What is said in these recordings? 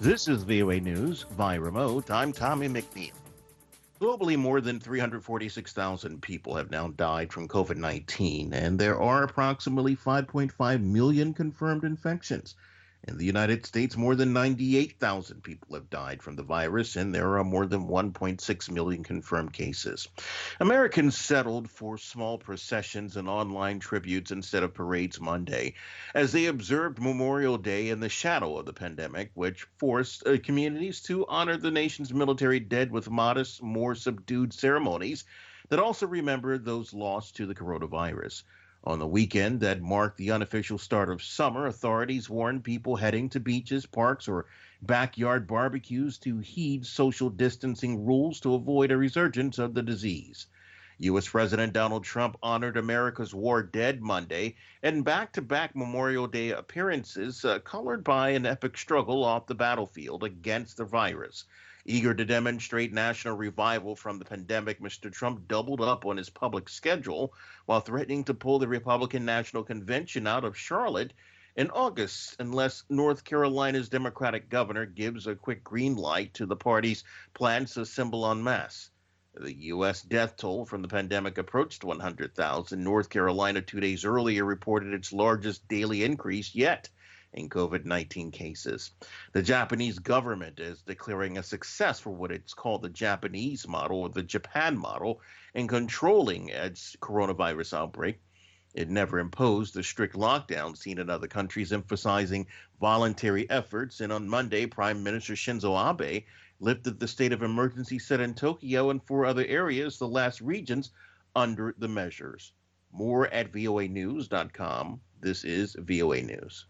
This is VOA News by remote. I'm Tommy McNeil. Globally, more than 346,000 people have now died from COVID 19, and there are approximately 5.5 million confirmed infections. In the United States, more than 98,000 people have died from the virus, and there are more than 1.6 million confirmed cases. Americans settled for small processions and online tributes instead of parades Monday as they observed Memorial Day in the shadow of the pandemic, which forced communities to honor the nation's military dead with modest, more subdued ceremonies that also remembered those lost to the coronavirus. On the weekend that marked the unofficial start of summer, authorities warned people heading to beaches, parks, or backyard barbecues to heed social distancing rules to avoid a resurgence of the disease. U.S. President Donald Trump honored America's war dead Monday in back to back Memorial Day appearances colored by an epic struggle off the battlefield against the virus. Eager to demonstrate national revival from the pandemic, Mr. Trump doubled up on his public schedule while threatening to pull the Republican National Convention out of Charlotte in August unless North Carolina's Democratic governor gives a quick green light to the party's plans to assemble en masse. The U.S. death toll from the pandemic approached 100,000. North Carolina 2 days earlier reported its largest daily increase yet in COVID 19 cases. The Japanese government is declaring a success for what it's called the Japanese model or the Japan model in controlling its coronavirus outbreak. It never imposed the strict lockdown seen in other countries, emphasizing voluntary efforts. And on Monday, Prime Minister Shinzo Abe lifted the state of emergency set in Tokyo and four other areas, the last regions under the measures. More at voanews.com. This is VOA News.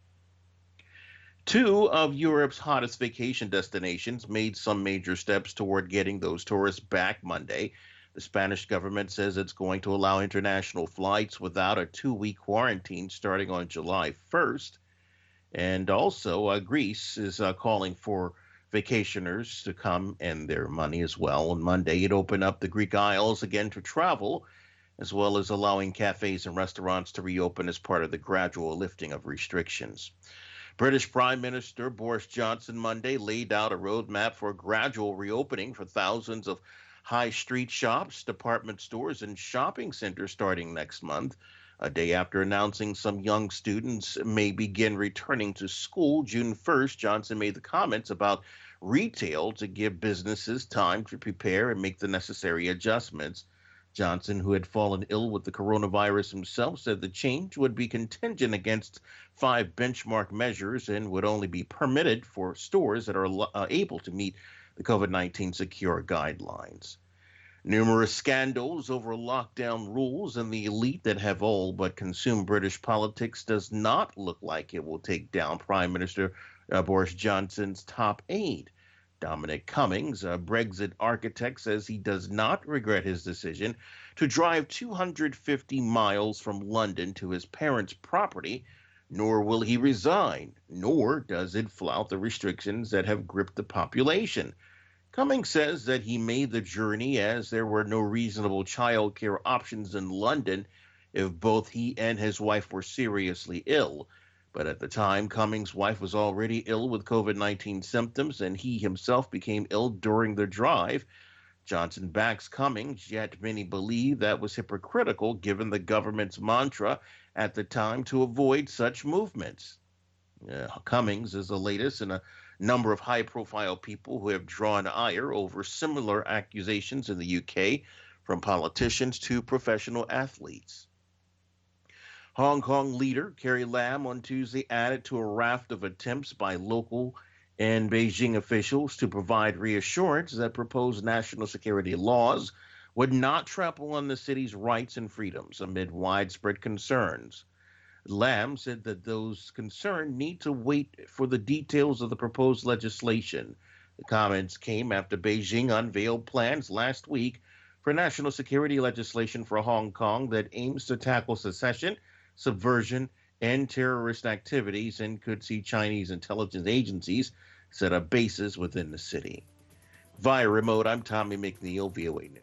Two of Europe's hottest vacation destinations made some major steps toward getting those tourists back Monday. The Spanish government says it's going to allow international flights without a 2-week quarantine starting on July 1st. And also, Greece is calling for vacationers to come and their money as well. On Monday, it opened up the Greek Isles again to travel, as well as allowing cafes and restaurants to reopen as part of the gradual lifting of restrictions. British Prime Minister Boris Johnson Monday laid out a roadmap for a gradual reopening for thousands of high street shops, department stores, and shopping centers starting next month. A day after announcing some young students may begin returning to school June 1st, Johnson made the comments about retail to give businesses time to prepare and make the necessary adjustments. Johnson, who had fallen ill with the coronavirus himself, said the change would be contingent against 5 benchmark measures and would only be permitted for stores that are able to meet the COVID-19 secure guidelines. Numerous scandals over lockdown rules and the elite that have all but consumed British politics does not look like it will take down Prime Minister Boris Johnson's top aide. Dominic Cummings, a Brexit architect, says he does not regret his decision to drive 250 miles from London to his parents' property, nor will he resign, nor does it flout the restrictions that have gripped the population. Cummings says that he made the journey as there were no reasonable child care options in London if both he and his wife were seriously ill. But at the time, Cummings' wife was already ill with COVID-19 symptoms, and he himself became ill during the drive. Johnson backs Cummings, yet many believe that was hypocritical given the government's mantra at the time to avoid such movements. Cummings is the latest in a number of high-profile people who have drawn ire over similar accusations in the UK, from politicians to professional athletes. Hong Kong leader Carrie Lam on Tuesday added to a raft of attempts by local and Beijing officials to provide reassurance that proposed national security laws would not trample on the city's rights and freedoms amid widespread concerns. Lam said that those concerned need to wait for the details of the proposed legislation. The comments came after Beijing unveiled plans last week for national security legislation for Hong Kong that aims to tackle secession, subversion, and terrorist activities, and could see Chinese intelligence agencies set up bases within the city. Via remote, I'm Tommy McNeil, VOA News.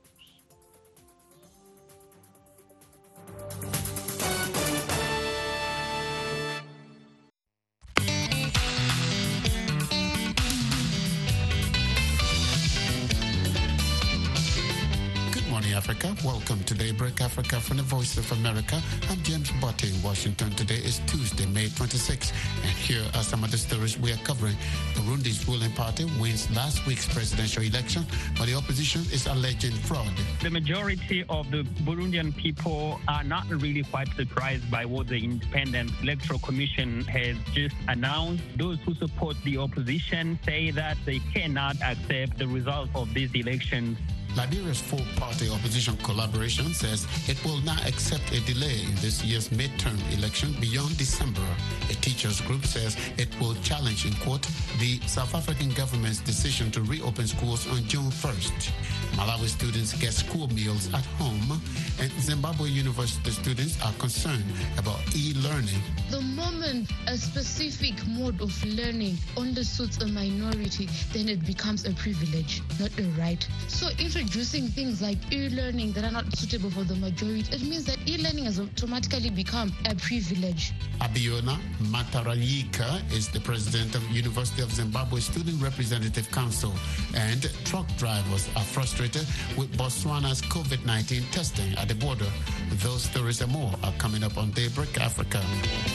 morning, Africa. Welcome to Daybreak Africa from the Voice of America. I'm James Botte in Washington. Today is Tuesday, May 26, and here are some of the stories we are covering. Burundi's ruling party wins last week's presidential election, but the opposition is alleging fraud. The majority of the Burundian people are not really quite surprised by what the Independent Electoral Commission has just announced. Those who support the opposition say that they cannot accept the result of these elections. Liberia's four-party opposition collaboration says it will not accept a delay in this year's midterm election beyond December. A teachers group says it will challenge in court the South African government's decision to reopen schools on June 1st. Malawi students get school meals at home, and Zimbabwe University students are concerned about e-learning. The moment a specific mode of learning undersuits a minority, then it becomes a privilege, not a right. So introducing things like e-learning that are not suitable for the majority, it means that e-learning has automatically become a privilege. Abiona Mataranyika is the president of University of Zimbabwe Student Representative Council, and truck drivers are frustrated with Botswana's COVID-19 testing at the border. Those stories and more are coming up on Daybreak Africa.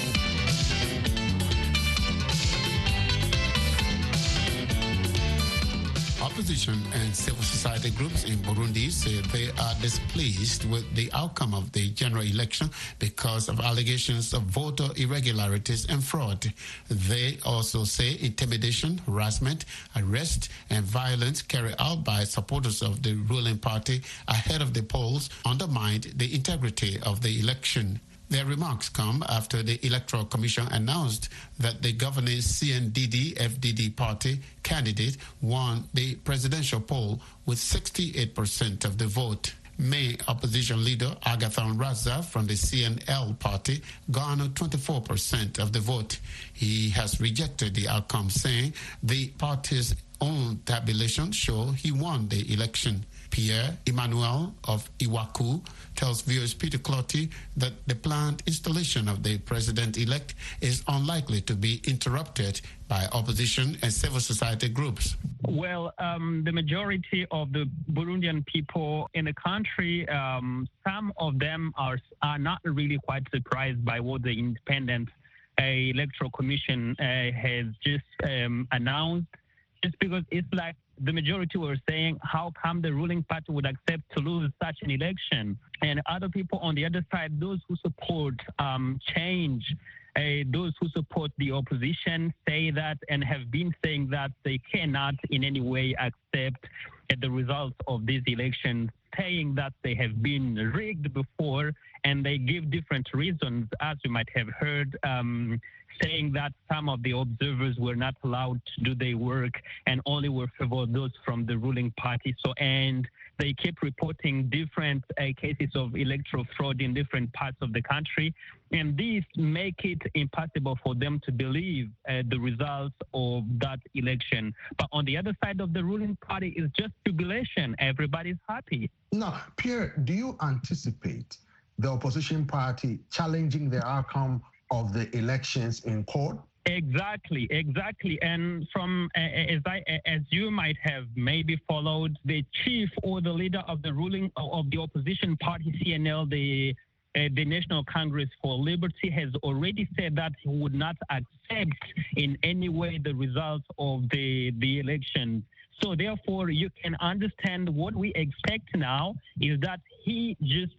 Opposition and civil society groups in Burundi say they are displeased with the outcome of the general election because of allegations of voter irregularities and fraud. They also say intimidation, harassment, arrest, and violence carried out by supporters of the ruling party ahead of the polls undermined the integrity of the election. Their remarks come after the Electoral Commission announced that the governing CNDD-FDD party candidate won the presidential poll with 68% of the vote. Main opposition leader Agathon Rasa from the CNL party garnered 24% of the vote. He has rejected the outcome, saying the party's own tabulation show he won the election. Pierre Emmanuel of Iwaku tells viewers Peter Clotty that the planned installation of the president-elect is unlikely to be interrupted by opposition and civil society groups. Well, the majority of the Burundian people in the country, some of them are not really quite surprised by what the Independent Electoral Commission has just announced, just because it's like the majority were saying, how come the ruling party would accept to lose such an election? And other people on the other side, those who support change, those who support the opposition say that and have been saying that they cannot in any way accept the results of these elections, saying that they have been rigged before, and they give different reasons, as you might have heard, saying that some of the observers were not allowed to do their work and only were favored those from the ruling party. And they keep reporting different cases of electoral fraud in different parts of the country. And these make it impossible for them to believe the results of that election. But on the other side of the ruling party is just jubilation. Everybody's happy. Now, Pierre, do you anticipate the opposition party challenging the outcome of the elections in court? Exactly. And from, as you might have maybe followed, the chief or the leader of the opposition party, CNL, the National Congress for Liberty, has already said that he would not accept in any way the results of the election. So therefore, you can understand what we expect now is that he just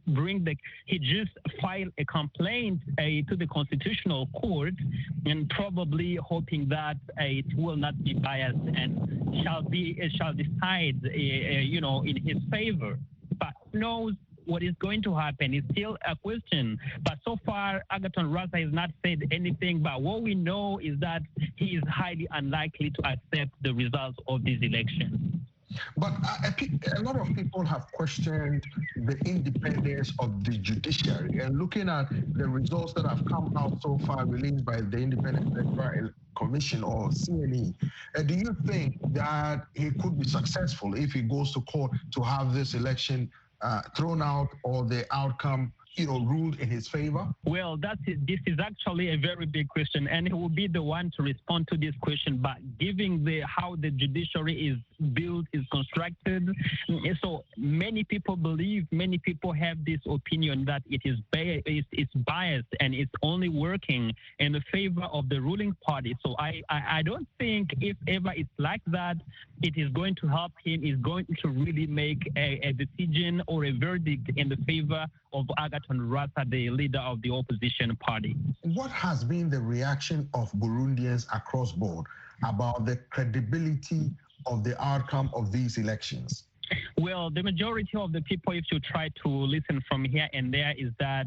file a complaint to the Constitutional Court, and probably hoping that it will not be biased and shall decide, in his favor. But who knows what is going to happen is still a question. But so far, Agathon Rasa has not said anything. But what we know is that he is highly unlikely to accept the results of these elections. But a lot of people have questioned the independence of the judiciary. And looking at the results that have come out so far released by the Independent Electoral Commission, or CNE, do you think that he could be successful if he goes to court to have this election thrown out, or the outcome ruled in his favor? Well, this is actually a very big question, and he will be the one to respond to this question. But given how the judiciary is built, is constructed, so many people have this opinion that it's biased and it's only working in the favor of the ruling party. So I don't think if ever it's like that, it is going to help him. Is going to really make a decision or a verdict in the favor of Agathon Rwasa, the leader of the opposition party. What has been the reaction of Burundians across board about the credibility of the outcome of these elections? Well, the majority of the people, if you try to listen from here and there, is that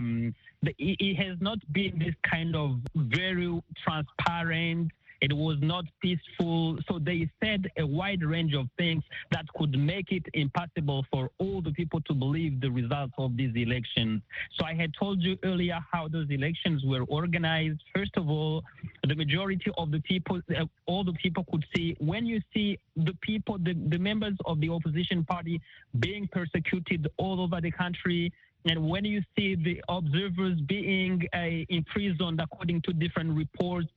it has not been this kind of very transparent. It was not peaceful. So they said a wide range of things that could make it impossible for all the people to believe the results of these elections. So I had told you earlier how those elections were organized. First of all, the majority of the people, all the people could see, when you see the people, the members of the opposition party being persecuted all over the country, and when you see the observers being imprisoned according to different reports,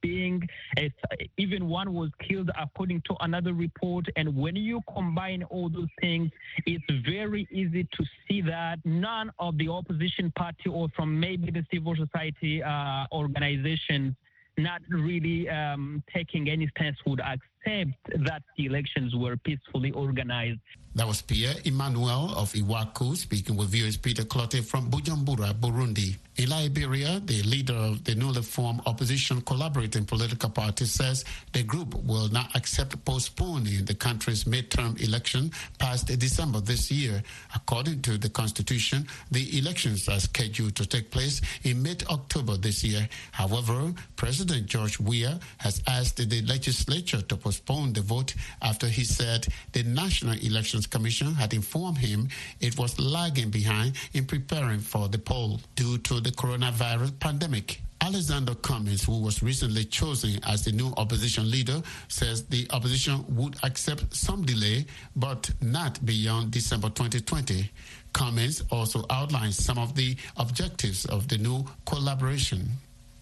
even one was killed according to another report, and when you combine all those things, it's very easy to see that none of the opposition party or from maybe the civil society organizations not really taking any stance would accept that the elections were peacefully organized. That was Pierre Emmanuel of Iwaku speaking with viewers Peter Clotte from Bujumbura, Burundi. In Liberia, the leader of the newly formed opposition collaborating political party says the group will not accept postponing the country's midterm election past December this year. According to the constitution, the elections are scheduled to take place in mid-October this year. However, President George Weah has asked the legislature to postpone the vote after he said the National Elections Commission had informed him it was lagging behind in preparing for the poll due to the coronavirus pandemic. Alexander Cummins, who was recently chosen as the new opposition leader, says the opposition would accept some delay, but not beyond December 2020. Cummins also outlines some of the objectives of the new collaboration.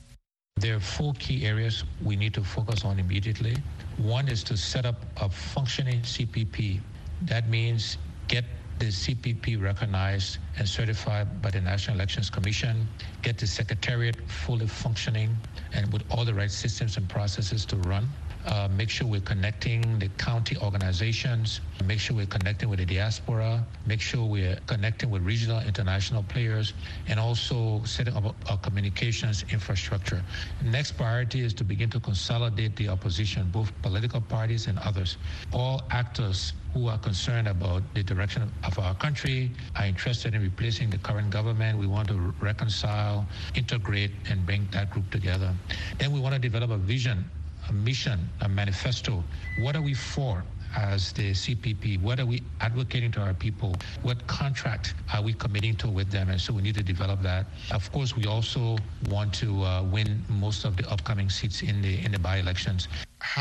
There are 4 key areas we need to focus on immediately. One is to set up a functioning CPP. That means get the CPP recognized and certified by the National Elections Commission, get the Secretariat fully functioning and with all the right systems and processes to run. Make sure we're connecting the county organizations, make sure we're connecting with the diaspora, make sure we're connecting with regional international players, and also setting up our communications infrastructure. Next priority is to begin to consolidate the opposition, both political parties and others. All actors who are concerned about the direction of our country are interested in replacing the current government. We want to reconcile, integrate, and bring that group together. Then we want to develop a vision, a mission, a manifesto. What are we for as the CPP? What are we advocating to our people? What contract are we committing to with them? And so we need to develop that. Of course, we also want to win most of the upcoming seats in the by-elections.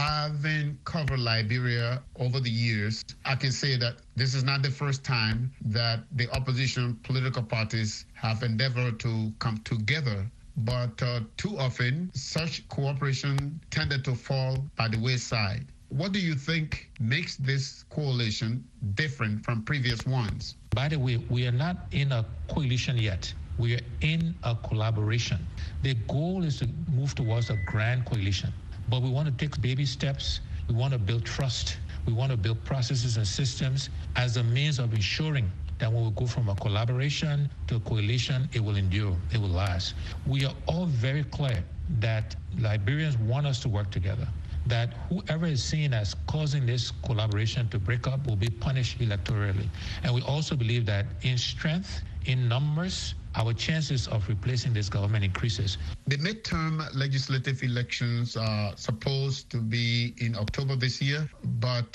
Having covered Liberia over the years, I can say that this is not the first time that the opposition political parties have endeavored to come together. But too often, such cooperation tended to fall by the wayside. What do you think makes this coalition different from previous ones? By the way, we are not in a coalition yet. We are in a collaboration. The goal is to move towards a grand coalition. But we want to take baby steps. We want to build trust. We want to build processes and systems as a means of ensuring that when we go from a collaboration to a coalition, it will endure, it will last. We are all very clear that Liberians want us to work together, that whoever is seen as causing this collaboration to break up will be punished electorally. And we also believe that in strength, in numbers, our chances of replacing this government increases. The midterm legislative elections are supposed to be in October this year, but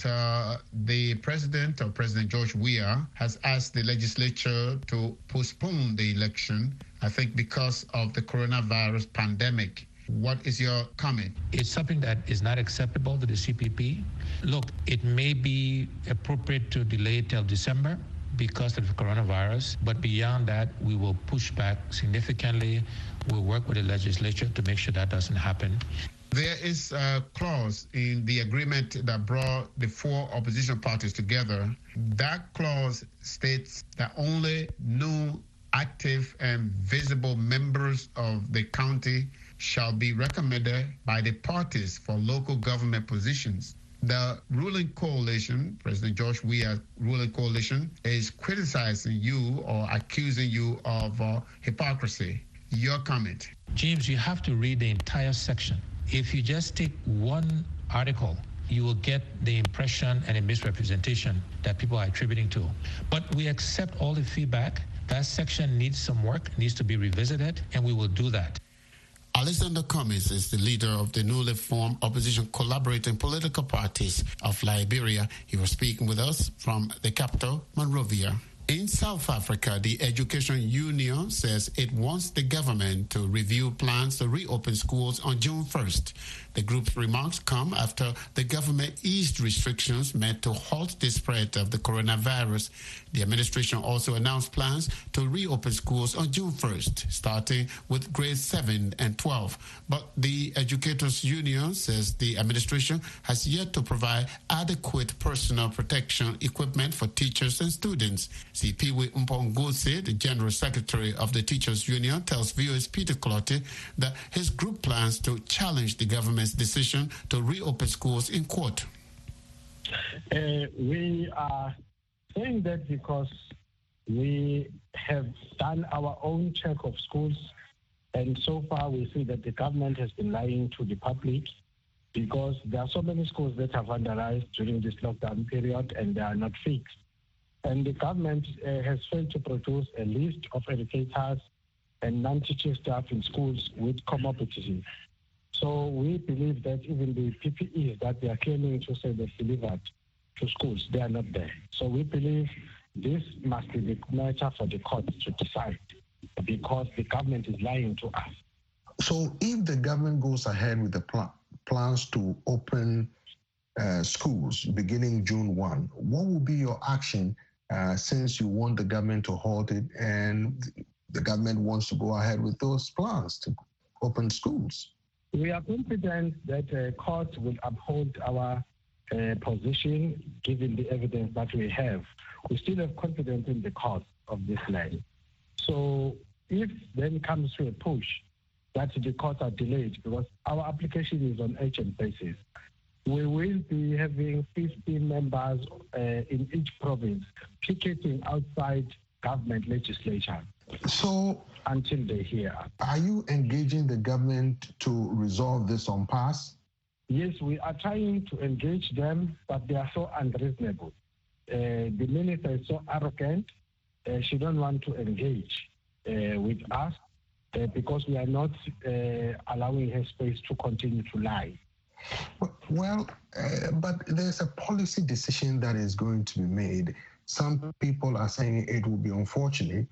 the President George Weah has asked the legislature to postpone the election, I think because of the coronavirus pandemic. What is your comment? It's something that is not acceptable to the CPP. Look, it may be appropriate to delay till December, because of the coronavirus. But beyond that, we will push back significantly. We'll work with the legislature to make sure that doesn't happen. There is a clause in the agreement that brought the four opposition parties together. That clause states that only new, active, and visible members of the county shall be recommended by the parties for local government positions. The ruling coalition, President George Weah's ruling coalition, is criticizing you or accusing you of hypocrisy. Your comment? James, you have to read the entire section. If you just take one article, you will get the impression and a misrepresentation that people are attributing to. But we accept all the feedback. That section needs some work, needs to be revisited, and we will do that. Alexander Cummings is the leader of the newly formed opposition collaborating political parties of Liberia. He was speaking with us from the capital, Monrovia. In South Africa, the Education Union says it wants the government to review plans to reopen schools on June 1st. The group's remarks come after the government eased restrictions meant to halt the spread of the coronavirus. The administration also announced plans to reopen schools on June 1st, starting with grades 7 and 12. But the Educators Union says the administration has yet to provide adequate personal protection equipment for teachers and students. Sipiwe Mpongose, the General Secretary of the Teachers Union, tells viewers Peter Clotte that his group plans to challenge the government's decision to reopen schools in court. We are saying that because we have done our own check of schools, and so far we see that the government has been lying to the public because there are so many schools that have vandalized during this lockdown period and they are not fixed. And the government has failed to produce a list of educators and non-teaching staff in schools with comorbidities. So we believe that even the PPEs that they are claiming to say they've delivered to schools, they are not there. So we believe this must be the matter for the court to decide because the government is lying to us. So if the government goes ahead with the plans to open schools beginning June 1, what will be your action since you want the government to halt it and the government wants to go ahead with those plans to open schools? We are confident that the court will uphold our position given the evidence that we have. We still have confidence in the court of this land. So if then comes to a push that the courts are delayed because our application is on urgent basis, we will be having 15 members in each province picketing outside government legislature. So until they hear. Are you engaging the government to resolve this impasse? Yes, we are trying to engage them, but they are so unreasonable. The minister is so arrogant. She don't want to engage with us because we are not allowing her space to continue to lie. Well, but there's a policy decision that is going to be made. Some people are saying it will be unfortunate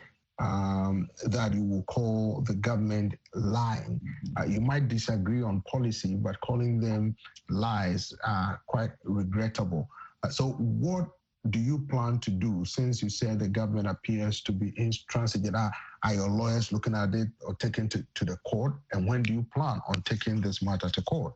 that you will call the government lying. You might disagree on policy, but calling them lies are quite regrettable. So what do you plan to do since you said the government appears to be intransigent? Are your lawyers looking at it or taking it to the court? And when do you plan on taking this matter to court?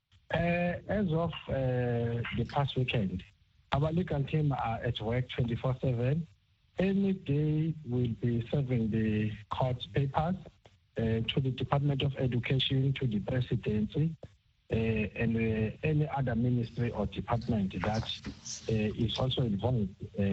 As of the past weekend, our legal team are at work 24/7. Any day we'll be serving the court papers to the Department of Education, to the Presidency, and any other ministry or department that is also involved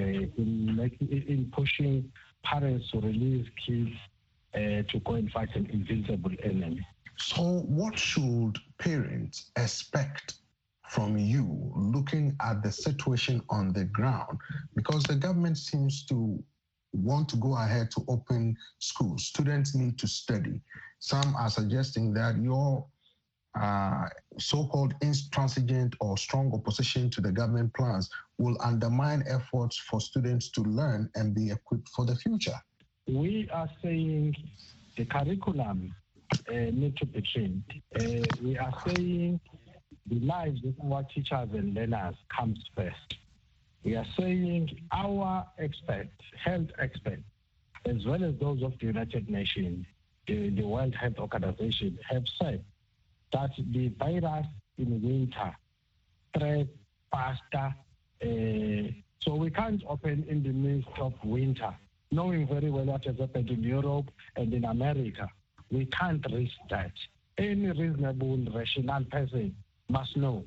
in pushing parents to release kids to go and fight an invincible enemy. So what should parents expect from you looking at the situation on the ground? Because the government seems to want to go ahead to open schools. Students need to study. Some are suggesting that your so-called intransigent or strong opposition to the government plans will undermine efforts for students to learn and be equipped for the future. We are saying the curriculum need to be changed. We are saying the lives of our teachers and learners comes first. We are saying our experts, health experts, as well as those of the United Nations, the World Health Organization, have said that the virus in winter spreads faster. So we can't open in the midst of winter, knowing very well what has happened in Europe and in America. We can't risk that. Any reasonable, rational person must know.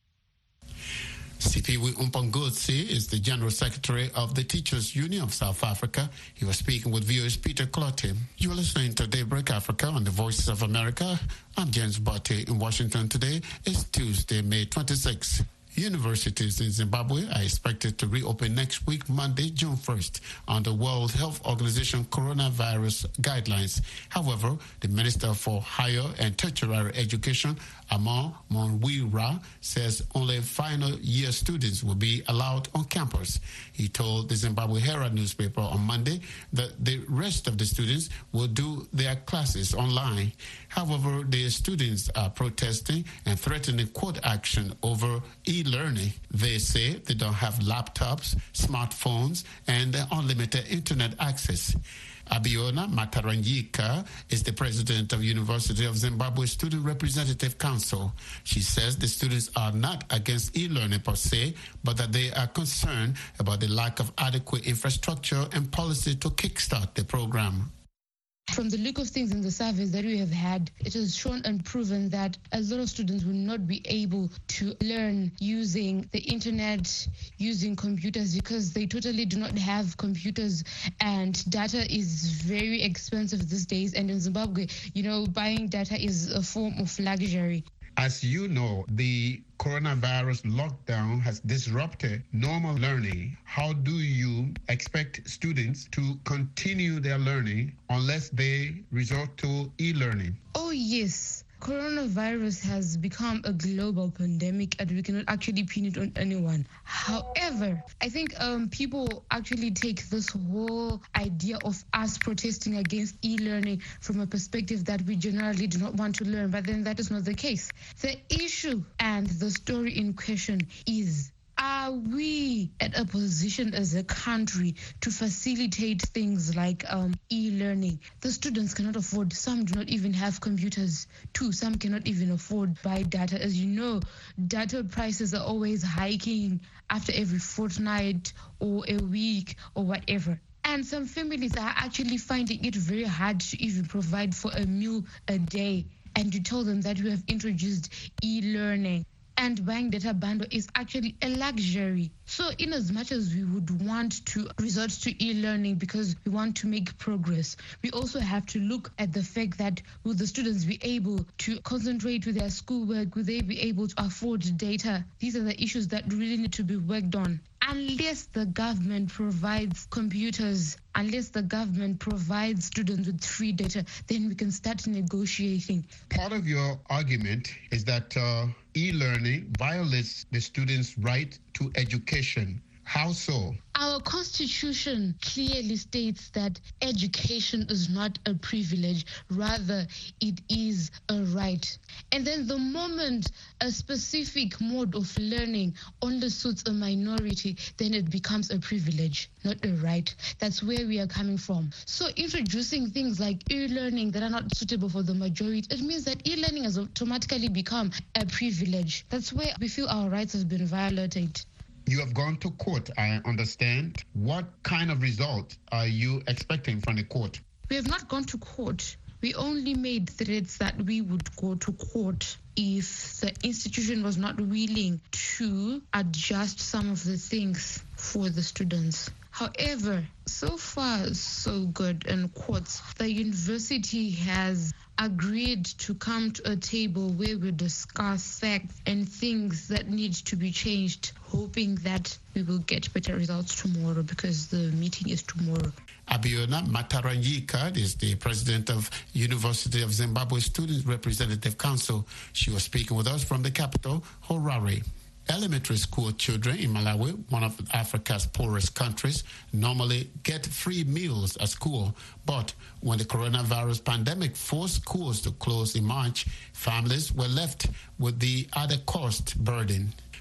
Sipiwe Umpangotsi is the General Secretary of the Teachers Union of South Africa. He was speaking with VOA's Peter Clotte. You are listening to Daybreak Africa on the Voices of America. I'm James Botte in Washington. Today is Tuesday, May 26th. Universities in Zimbabwe are expected to reopen next week, Monday, June 1st, under World Health Organization coronavirus guidelines. However, the Minister for Higher and Tertiary Education, Amon Monwira, says only final year students will be allowed on campus. He told the Zimbabwe Herald newspaper on Monday that the rest of the students will do their classes online. However, the students are protesting and threatening court action over e-learning. They say they don't have laptops, smartphones, and unlimited internet access. Abiona Mataranyika is the president of University of Zimbabwe Student Representative Council. She says the students are not against e-learning per se, but that they are concerned about the lack of adequate infrastructure and policy to kickstart the program. From the look of things in the surveys that we have had, it has shown and proven that a lot of students will not be able to learn using the internet, using computers, because they totally do not have computers, and data is very expensive these days. And in Zimbabwe, buying data is a form of luxury. As you know, the coronavirus lockdown has disrupted normal learning. How do you expect students to continue their learning unless they resort to e-learning? Oh, yes. Coronavirus has become a global pandemic and we cannot actually pin it on anyone. However, I think people actually take this whole idea of us protesting against e-learning from a perspective that we generally do not want to learn, but then that is not the case. The issue and the story in question is, are we at a position as a country to facilitate things like e-learning? The students cannot afford, some do not even have computers. Two, some cannot even afford buy data. As you know, data prices are always hiking after every fortnight or a week or whatever. And some families are actually finding it very hard to even provide for a meal a day. And you tell them that we have introduced e-learning. And buying data bundle is actually a luxury. So in as much as we would want to resort to e-learning because we want to make progress, we also have to look at the fact that will the students be able to concentrate with their schoolwork? Will they be able to afford data? These are the issues that really need to be worked on. Unless the government provides computers, unless the government provides students with free data, then we can start negotiating. Part of your argument is that e-learning violates the students' right to education. How so? Our constitution clearly states that education is not a privilege, rather it is a right. And then the moment a specific mode of learning only suits a minority, then it becomes a privilege, not a right. That's where we are coming from. So introducing things like e-learning that are not suitable for the majority, it means that e-learning has automatically become a privilege. That's where we feel our rights have been violated. You have gone to court, I understand. What kind of result are you expecting from the court? We have not gone to court. We only made threats that we would go to court if the institution was not willing to adjust some of the things for the students. However, so far, so good in courts. The university has agreed to come to a table where we discuss facts and things that need to be changed, hoping that we will get better results tomorrow because the meeting is tomorrow. Abiona Mataranyika is the president of University of Zimbabwe Student Representative Council. She was speaking with us from the capital, Harare. Elementary school children in Malawi, one of Africa's poorest countries, normally get free meals at school. But when the coronavirus pandemic forced schools to close in March, families were left with the added cost burden.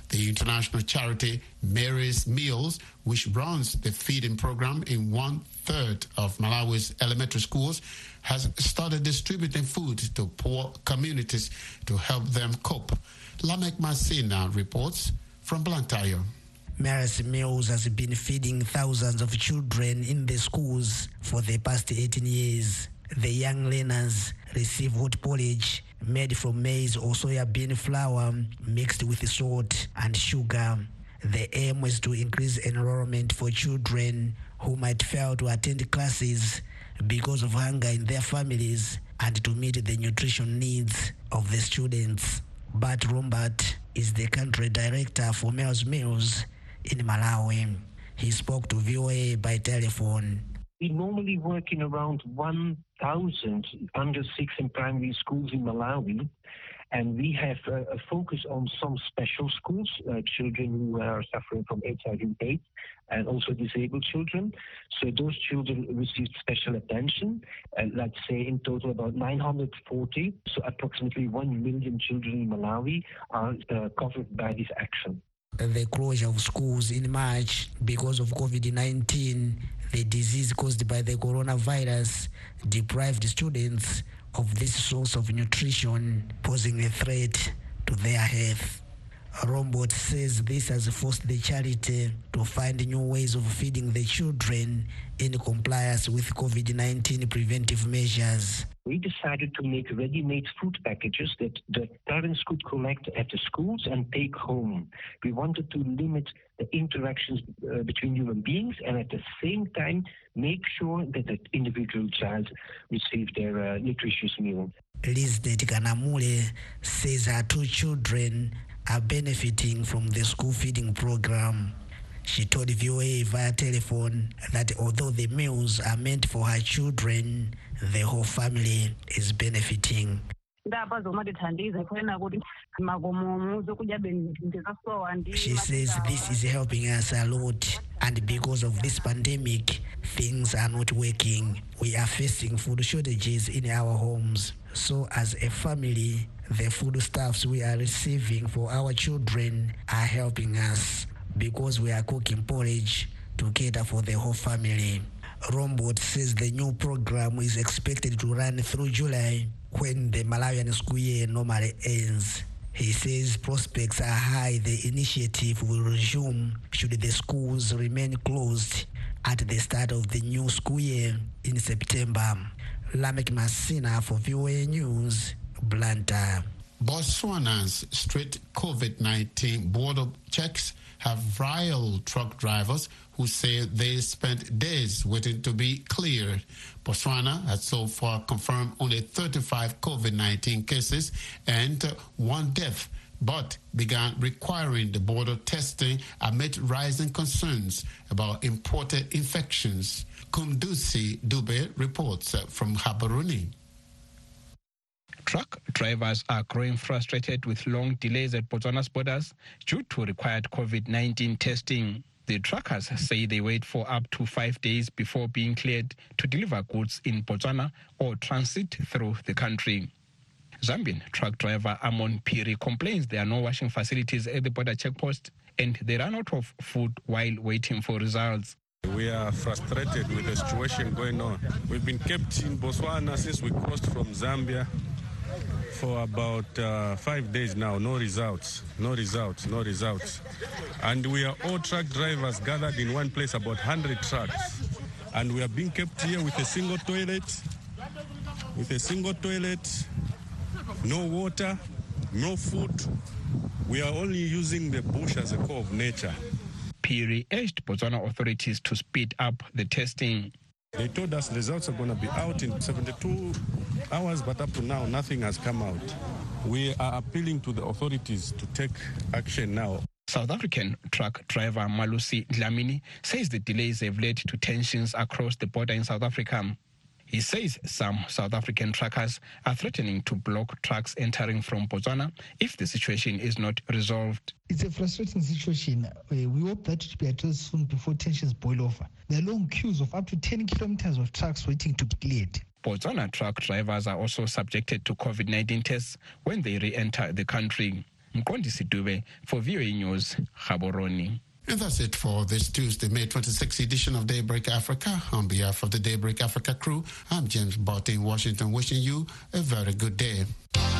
The international charity Mary's Meals, which runs the feeding program in 1/3 of Malawi's elementary schools, has started distributing food to poor communities to help them cope. Lamek Masina reports from Blantyre. Mary's Meals has been feeding thousands of children in the schools for the past 18 years. The young learners receive hot porridge made from maize or soya bean flour mixed with salt and sugar. The aim was to increase enrollment for children who might fail to attend classes because of hunger in their families and to meet the nutrition needs of the students. Bart Rombat is the country director for Mary's Meals in Malawi. He spoke to VOA by telephone. We normally work in around 1,000 under 6 in primary schools in Malawi, and we have a focus on some special schools, children who are suffering from HIV/AIDS, and also disabled children. So those children received special attention, let's say in total about 940, so approximately 1 million children in Malawi are covered by this action. The closure of schools in March because of COVID-19, the disease caused by the coronavirus, deprived students of this source of nutrition, posing a threat to their health. Rombot says this has forced the charity to find new ways of feeding the children in compliance with COVID-19 preventive measures. We decided to make ready-made food packages that the parents could collect at the schools and take home. We wanted to limit the interactions between human beings and at the same time make sure that the individual child received their nutritious meal. Liznet Kanamule says her 2 children are benefiting from the school feeding program. She told VOA via telephone that although the meals are meant for her children, the whole family is benefiting. She says this is helping us a lot, and because of this pandemic, things are not working. We are facing food shortages in our homes. So as a family, the foodstuffs we are receiving for our children are helping us because we are cooking porridge to cater for the whole family. Rombot says the new program is expected to run through July, when the Malawian school year normally ends. He says prospects are high the initiative will resume should the schools remain closed at the start of the new school year in September. Lamek Masina for VOA News, Blantyre. Botswana's strict COVID-19 border checks have riled truck drivers who say they spent days waiting to be cleared. Botswana has so far confirmed only 35 COVID-19 cases and 1 death, but began requiring the border testing amid rising concerns about imported infections. Kundusi Dube reports from Gaborone. Truck drivers are growing frustrated with long delays at Botswana's borders due to required COVID-19 testing. The truckers say they wait for up to 5 days before being cleared to deliver goods in Botswana or transit through the country. Zambian truck driver Amon Piri complains there are no washing facilities at the border checkpost and they run out of food while waiting for results. We are frustrated with the situation going on. We've been kept in Botswana since we crossed from Zambia for about 5 days now. No results. And we are all truck drivers gathered in one place, about 100 trucks. And we are being kept here with a single toilet, no water, no food. We are only using the bush as a core of nature. Piri urged Botswana authorities to speed up the testing. They told us results are going to be out in 72 hours, but up to now, nothing has come out. We are appealing to the authorities to take action now. South African truck driver Malusi Dlamini says the delays have led to tensions across the border in South Africa. He says some South African truckers are threatening to block trucks entering from Botswana if the situation is not resolved. It's a frustrating situation. We hope that it will be addressed soon before tensions boil over. There are long queues of up to 10 kilometers of trucks waiting to be cleared. Botswana truck drivers are also subjected to COVID-19 tests when they re-enter the country. Mqondisi Dube for VOA News, Gaborone. And that's it for this Tuesday, May 26th edition of Daybreak Africa. On behalf of the Daybreak Africa crew, I'm James Barty in Washington, wishing you a very good day.